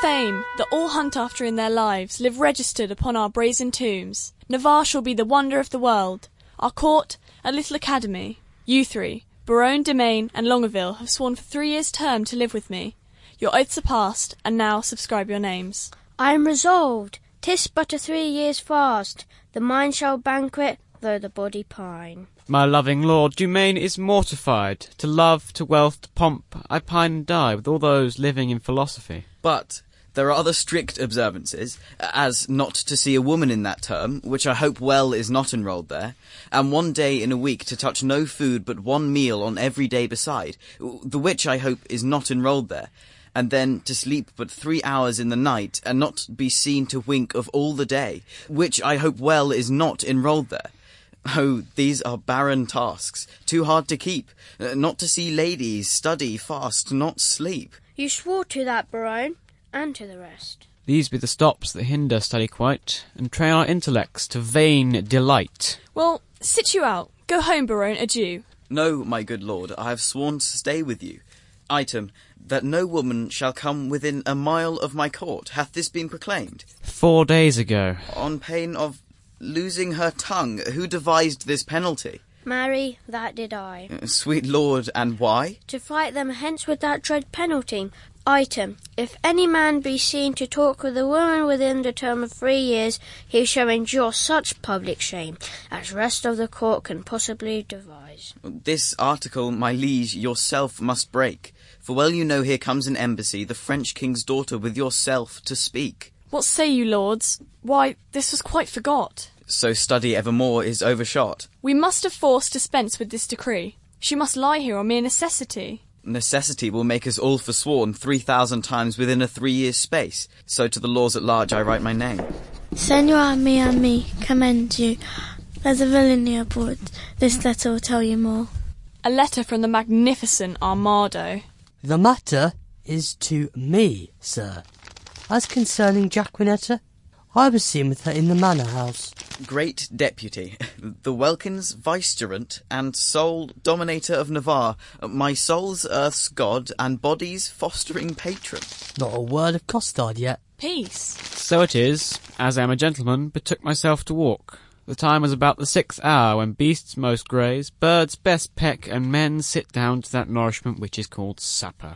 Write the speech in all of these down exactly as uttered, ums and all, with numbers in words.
fame that all hunt after in their lives live registered upon our brazen tombs. Navarre shall be the wonder of the world, our court, a little academy. You three, Baron, Domain, and Longueville, have sworn for three years' term to live with me. Your oaths are past, and now subscribe your names. I am resolved. 'Tis but a three years' fast. The mind shall banquet, though the body pine. My loving lord, Domain is mortified. To love, to wealth, to pomp, I pine and die with all those living in philosophy. But there are other strict observances, as not to see a woman in that term, which I hope well is not enrolled there, and one day in a week to touch no food but one meal on every day beside, the which I hope is not enrolled there, and then to sleep but three hours in the night, and not be seen to wink of all the day, which I hope well is not enrolled there. Oh, these are barren tasks, too hard to keep, not to see ladies, study, fast, not sleep. You swore to that, Baron, and to the rest. These be the stops that hinder study quite, and train our intellects to vain delight. Well, sit you out. Go home, Baron, adieu. No, my good lord, I have sworn to stay with you. Item, that no woman shall come within a mile of my court. Hath this been proclaimed? Four days ago. On pain of losing her tongue. Who devised this penalty? Marry, that did I. Uh, sweet lord, and why? To fright them hence with that dread penalty. Item, if any man be seen to talk with a woman within the term of three years, he shall endure such public shame as rest of the court can possibly devise. This article, my liege, yourself must break, for well you know here comes an embassy, the French king's daughter, with yourself to speak. What say you, lords? Why, this was quite forgot. So study evermore is overshot. We must of force dispense with this decree. She must lie here on mere necessity. Necessity will make us all forsworn three thousand times within a three years' space. So to the laws at large I write my name. Senor mi and me commend you. There's a villainy aboard. This letter will tell you more. A letter from the magnificent Armado. The matter is to me, sir. As concerning Jacquinetta, I was seen with her in the manor house. Great deputy, the Welkins vicegerent and sole dominator of Navarre, my soul's earth's god and body's fostering patron. Not a word of costard yet. Peace. So it is, as I am a gentleman, betook myself to walk. The time was about the sixth hour, when beasts most graze, birds best peck, and men sit down to that nourishment which is called supper.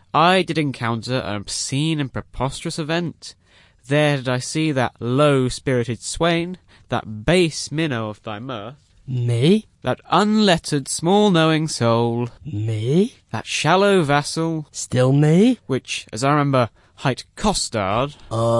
I did encounter an obscene and preposterous event. There did I see that low-spirited swain, that base minnow of thy mirth. Me? That unlettered, small-knowing soul. Me? That shallow vassal. Still me? Which, as I remember, hight costard.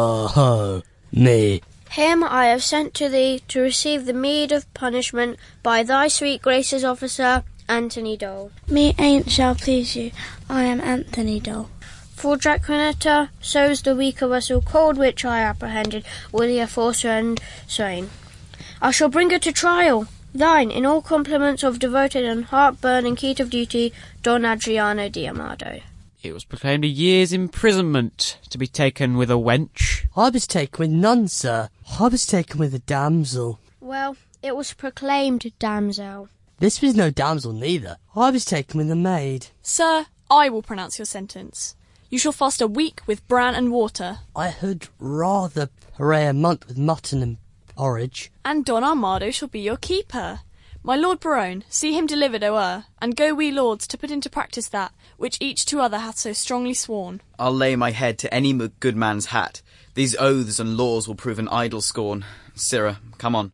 Oh-ho, me. Him I have sent to thee to receive the meed of punishment by thy sweet grace's officer, Anthony Dole. Me ain't shall please you. I am Anthony Dole. For Jacquinetta, so's the weaker vessel cold which I apprehended with the aforesaid swain. I shall bring her to trial. Thine, in all compliments of devoted and heart-burning heat of duty, Don Adriano de Amado. It was proclaimed a year's imprisonment to be taken with a wench. I was taken with none, sir. I was taken with a damsel. Well, it was proclaimed damsel. This was no damsel neither. I was taken with a maid. Sir, I will pronounce your sentence. You shall fast a week with bran and water. I had rather pray a month with mutton and porridge. And Don Armado shall be your keeper. My lord Baron, see him delivered o'er, and go we lords to put into practice that which each to other hath so strongly sworn. I'll lay my head to any good man's hat. These oaths and laws will prove an idle scorn. Sirrah, come on.